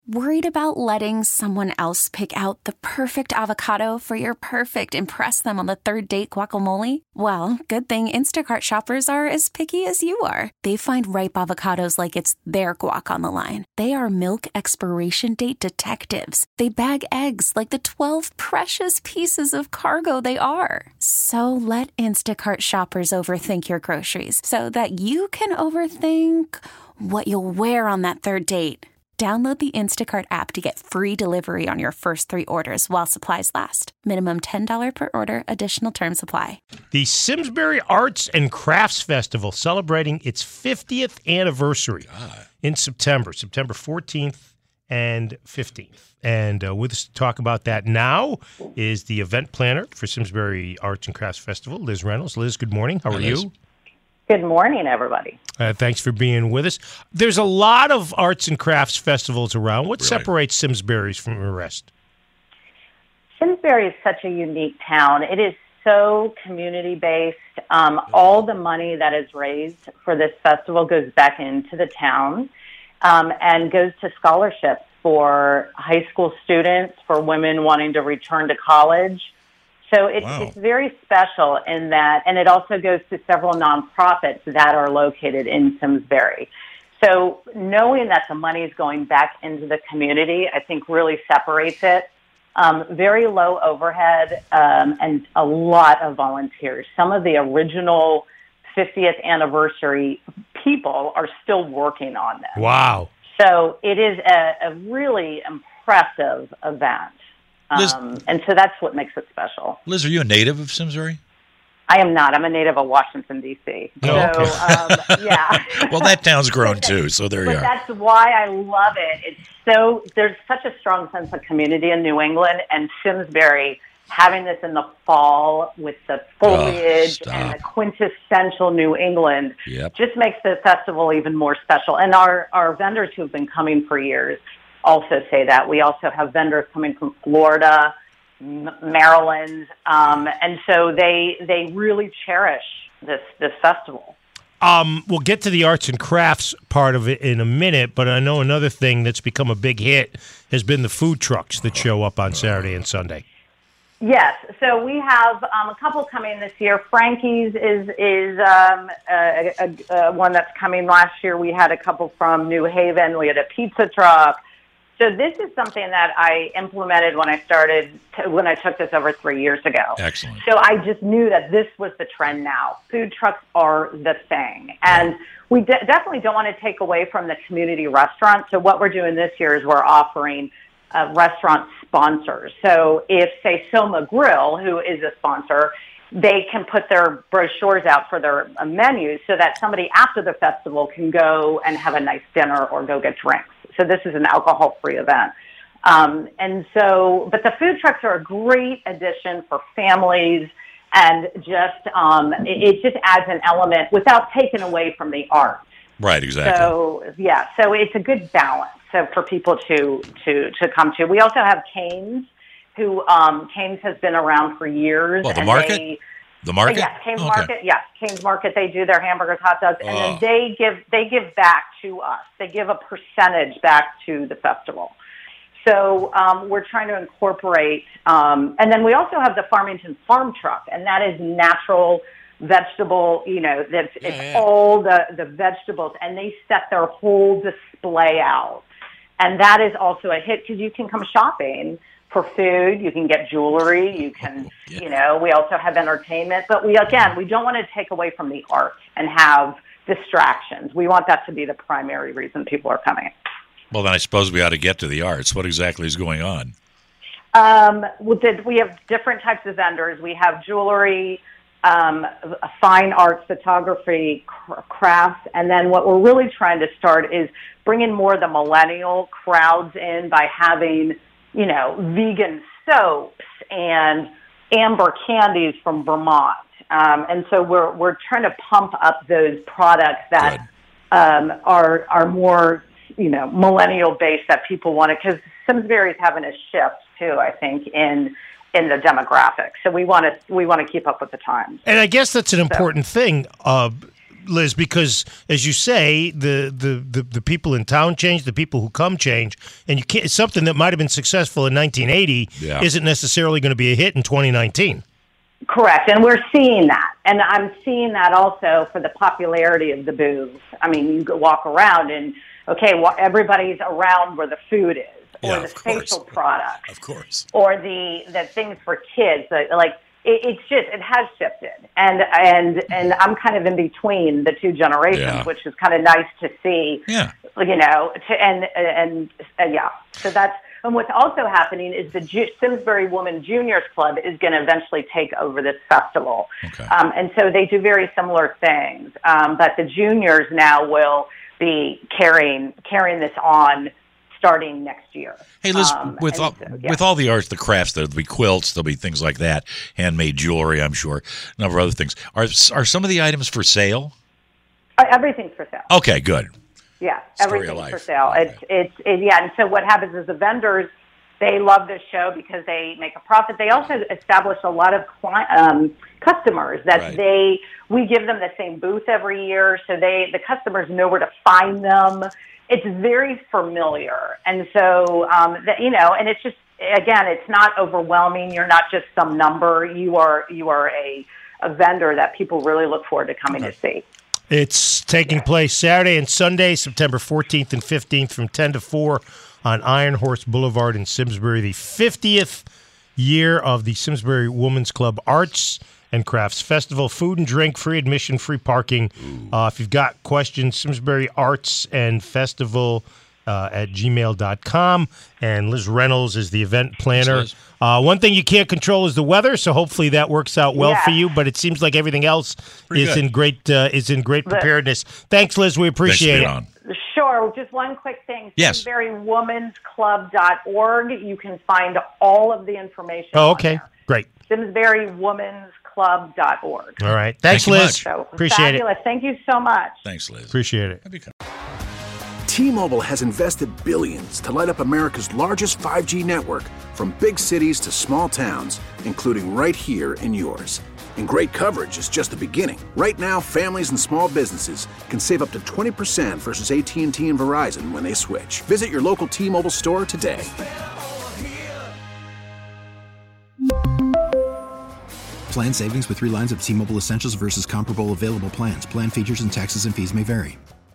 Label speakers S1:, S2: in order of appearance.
S1: Worried about letting someone else pick out the perfect avocado for your perfect impress them on the third date guacamole? Well, good thing Instacart shoppers are as picky as you are. They find ripe avocados like it's their guac on the line. They are milk expiration date detectives. They bag eggs like the 12 precious pieces of cargo they are. So let Instacart shoppers overthink your groceries so that you can overthink what you'll wear on that third date. Download the Instacart app to get free delivery on your first 3 orders while supplies last. Minimum $10 per order. Additional terms apply.
S2: The Simsbury Arts and Crafts Festival celebrating its 50th anniversary in September 14th and 15th. And with us to talk about that now is the event planner for Simsbury Arts and Crafts Festival, Liz Reynolds. Liz, good morning. How are you?
S3: Good morning, everybody.
S2: Thanks for being with us. There's a lot of arts and crafts festivals around. What separates Simsbury's from the rest?
S3: Simsbury is such a unique town. It is so community-based. All the money that is raised for this festival goes back into the town and goes to scholarships for high school students, for women wanting to return to college. So it's very special in that, and it also goes to several nonprofits that are located in Simsbury. So knowing that the money is going back into the community, I think really separates it. Very low overhead and a lot of volunteers. Some of the original 50th anniversary people are still working on this.
S2: Wow.
S3: So it is a really impressive event.
S4: Liz,
S3: and so that's what makes it special.
S4: Liz, are you a native of Simsbury?
S3: I am not. I'm a native of Washington, D.C. Yeah.
S4: Well, that town's grown too, so there you are.
S3: But that's why I love it. There's such a strong sense of community in New England, and Simsbury, having this in the fall with the foliage and the quintessential New England just makes the festival even more special. And our vendors who've been coming for years also say that. We also have vendors coming from Florida, Maryland, and so they really cherish this festival.
S2: We'll get to the arts and crafts part of it in a minute, but I know another thing that's become a big hit has been the food trucks that show up on Saturday and Sunday.
S3: Yes, so we have a couple coming this year. Frankie's is one that's coming. Last year we had a couple from New Haven. We had a pizza truck. So this is something that I implemented when I took this over 3 years ago.
S4: Excellent.
S3: So I just knew that this was the trend now. Food trucks are the thing. And we definitely don't want to take away from the community restaurant. So what we're doing this year is we're offering restaurant sponsors. So if, say, Soma Grill, who is a sponsor, they can put their brochures out for their menus so that somebody after the festival can go and have a nice dinner or go get drinks. So this is an alcohol-free event. But the food trucks are a great addition for families, and it just adds an element without taking away from the art.
S4: Right, exactly.
S3: So it's a good balance for people to come to. We also have Cane's, who Cane's has been around for years.
S4: Well, the market? The market?
S3: Yes, Cane's Market. Yes, Cane's Market. They do their hamburgers, hot dogs, and then they give back to us. They give a percentage back to the festival. So we're trying to incorporate, and then we also have the Farmington Farm Truck, and that is natural vegetable. It's all the vegetables, and they set their whole display out, and that is also a hit because you can come shopping for food, you can get jewelry, you can, we also have entertainment, but we don't want to take away from the art and have distractions. We want that to be the primary reason people are coming.
S4: Well, then I suppose we ought to get to the arts. What exactly is going on?
S3: We have different types of vendors. We have jewelry, fine arts, photography, crafts, and then what we're really trying to start is bringing more of the millennial crowds in by having vegan soaps and amber candies from Vermont. And so we're trying to pump up those products that are more, millennial based that people want it, because Simsbury is having a shift too, I think, in the demographics. So we want to keep up with the times.
S2: And I guess that's an important thing. Liz, because as you say, the people in town change, the people who come change, and you can't. Something that might have been successful in 1980 isn't necessarily going to be a hit in 2019.
S3: Correct, and we're seeing that, and I'm seeing that also for the popularity of the booths. I mean, you go walk around, and everybody's around where the food is, or the facial products,
S4: of course,
S3: or the things for kids, it has shifted, and I'm kind of in between the two generations, which is kind of nice to see. Yeah, So that's. And what's also happening is the Simsbury Women Juniors Club is going to eventually take over this festival. Okay. And so they do very similar things. But the juniors now will be carrying this on starting next year.
S4: Hey, Liz, with all the arts, the crafts, there'll be quilts, there'll be things like that, handmade jewelry, I'm sure, a number of other things. Are some of the items for sale?
S3: Everything's for sale.
S4: Okay, good.
S3: Yeah, everything's for sale. Okay. And so what happens is the vendors, they love this show because they make a profit. They also establish a lot of customers that we give them the same booth every year, so the customers know where to find them. It's very familiar, and so and it's just, again, it's not overwhelming. You're not just some number. You are a vendor that people really look forward to coming to see.
S2: It's taking place Saturday and Sunday, September 14th and 15th from 10 to 4 on Iron Horse Boulevard in Simsbury, the 50th year of the Simsbury Women's Club Arts and Crafts Festival. Food and drink, free admission, free parking. If you've got questions, Simsbury Arts and Festival at gmail.com. And Liz Reynolds is the event planner. One thing you can't control is the weather, so hopefully that works out well for you. But it seems like everything else is in great preparedness. Thanks, Liz. We appreciate it.
S3: Sure. Just one quick thing.
S4: Yes.
S3: SimsburyWomansClub.org. You can find all of the information.
S2: Oh, okay. Great.
S3: SimsburyWomansClub.org.
S2: All right. Thanks, Liz.
S3: So,
S2: appreciate
S3: fabulous.
S2: it.
S3: Thank you so much.
S4: Thanks, Liz.
S2: Appreciate it.
S5: T-Mobile has invested billions to light up America's largest 5G network, from big cities to small towns, including right here in yours. And great coverage is just the beginning. Right now, families and small businesses can save up to 20% versus AT&T and Verizon when they switch. Visit your local T-Mobile store today.
S6: Plan savings with 3 lines of T-Mobile Essentials versus comparable available plans. Plan features and taxes and fees may vary.